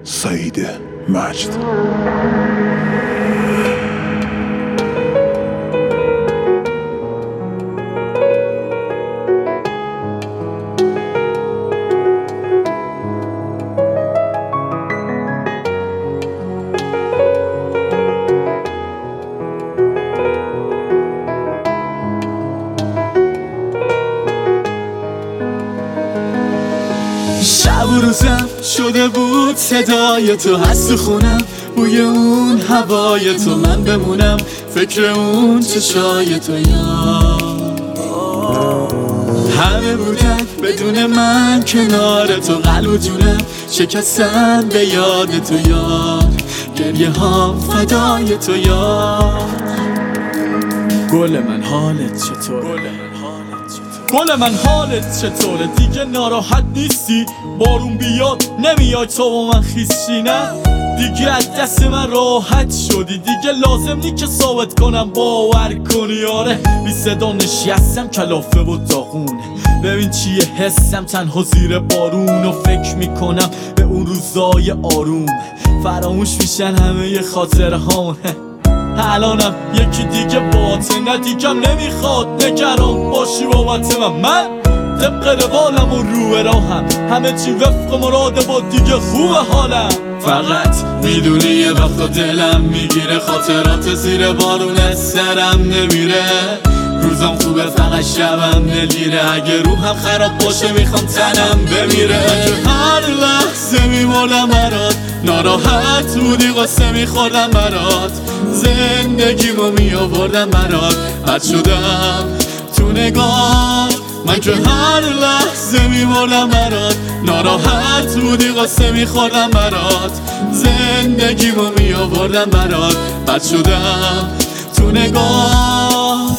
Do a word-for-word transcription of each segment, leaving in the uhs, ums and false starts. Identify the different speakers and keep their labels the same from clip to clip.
Speaker 1: سعید مجد.
Speaker 2: شب و روزم شده بود صدای تو، هست تو خونم بوی اون هوای تو، من بمونم فکر اون چشای تو. یا همه بودن بدون من کنار تو، قلب و جونم شکستن به یاد تو یار، گریه ها فدای تو یار. گل من حالت چطوره؟ گل من حالت چطوره؟ دیگه ناراحت نیستی؟ بارون بیاد نمیای تو با من خیسشی؟ نه دیگه از دست من راحت شدی، دیگه لازم نی که ثابت کنم باور کنی. آره بی صدا نشستم کلافه و داغونه، ببین چیه حسم تنها زیر بارون، و فکر میکنم به اون روزای آروم، فراموش میشن همه خاطره هامون. الانم یکی دیگه باته، نه دیگم نمیخواد نگران باشی بابت من. من طبق روالم و روح راهم، همه چی وفق مراده با دیگه خوبه حالم. فقط میدونی یه وقتا دلم میگیره، خاطرات زیر بارون از سرم نمیره. روزم خوبه فقط شبم دلیره، اگه روحم خراب باشه میخوام تنم بمیره. من هر لحظه میمردم برات، ناراحت بودی قصه میخوردم برات، زندگیمو میآوردم برات، بد شدم تو نگاه. من که هر لحظه میمردم برات، ناراحت بودی قصه میخوردم برات، زندگیمو میآوردم برات، بد شدم تو نگاه.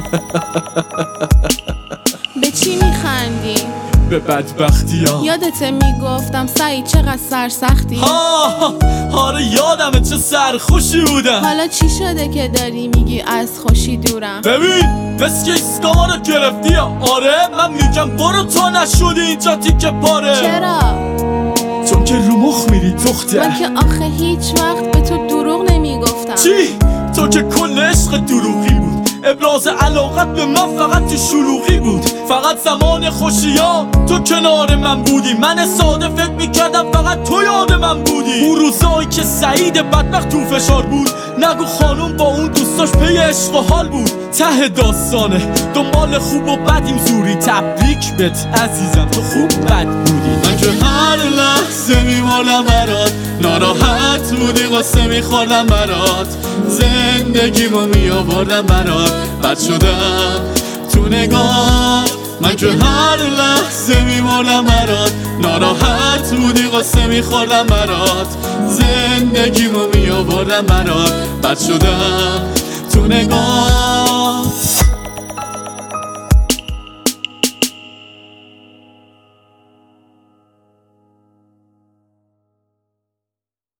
Speaker 3: به چی میخندی؟
Speaker 2: به بدبختی ها.
Speaker 3: یادته میگفتم سعید چقدر سرسختی؟
Speaker 2: ها آره یادمه چه سرخوشی بودم.
Speaker 3: حالا چی شده که داری میگی از خوشی دورم؟
Speaker 2: ببین بس که ایسکاما رو گرفتی. آره من میگم برو تو نشدی اینجا تیکه پاره.
Speaker 3: چرا؟
Speaker 2: چون که رو مخ میری دختر.
Speaker 3: من که آخه هیچ وقت به تو دروغ نمیگفتم.
Speaker 2: چی؟ تو که کل عشق دروغی بود، ابراز علاقت به من فقط تو شلوغی بود، فقط زمان خوشیام تو کنار من بودی. من ساده فکر میکردم فقط تو یاد من بودی. اون روزایی که سعید بدبخت تو فشار بود، نگو خانوم با اون دوستاش پی عشق و حال بود. ته داستانه دنبال خوب و بدیم زوری، تبریک بهت عزیزم تو خوب بد بودی. من که هر لحظه میمردم برات، ناراحت بودی قصه میخوردم برات، زندگیمو میآوردم برات، بد شدم تو نگاه. من که هر لحظه میمردم برات، ناراحت بودی قصه میخوردم برات، زندگیمو میآوردم برات، بد شدم تو نگاه.